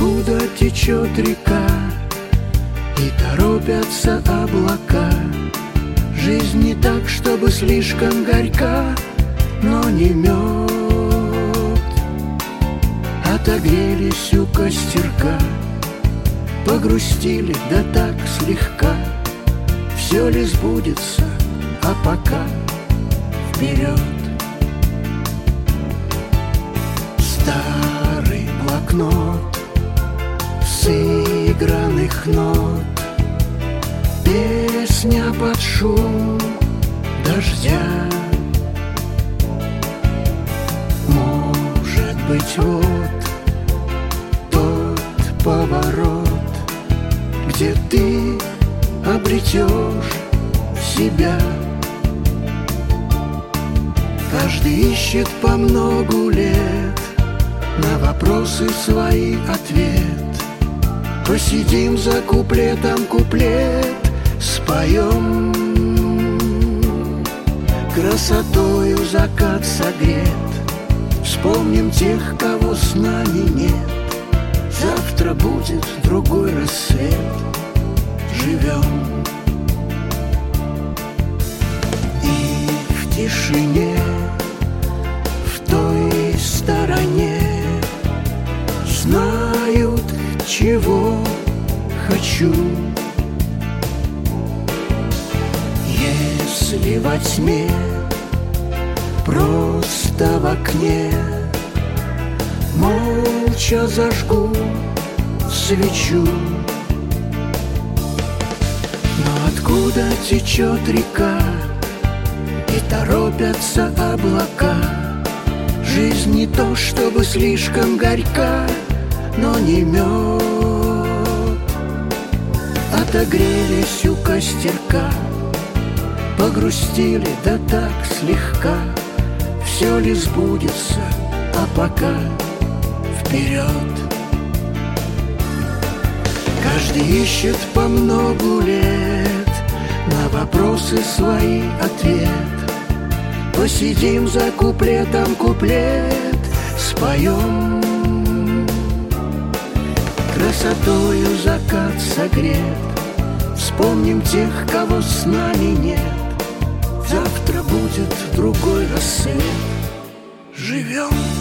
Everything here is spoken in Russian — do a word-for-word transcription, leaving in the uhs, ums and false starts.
откуда течет река, и торопятся облака. Жизнь не так, чтобы слишком горька, но не мед. Отогрелись у костерка, погрустили, да так слегка. Все ли сбудется, а пока вперед. Старый блокнот сыгранных нот, песня под шум дождя. Может быть, вот тот поворот, где ты обретешь себя. Каждый ищет по многу лет на вопросы свои ответ. Посидим за куплетом куплет, споем. Красотою закат согрет, вспомним тех, кого с нами нет. Завтра будет другой рассвет, живем. И в тишине, в той стороне знают, чего хочу. Если во тьме, просто в окне, молча зажгу свечу. Но откуда течет река, и торопятся облака. Жизнь не то, чтобы слишком горька, но не мед. Отогрелись у костерка, погрустили, да так слегка. Все ли сбудется, а пока вперед. Каждый ищет по многу лет на вопросы свои ответ. Посидим за куплетом куплет, споем. Красотою закат согрет, вспомним тех, кого с нами нет. Завтра будет другой рассвет, живем.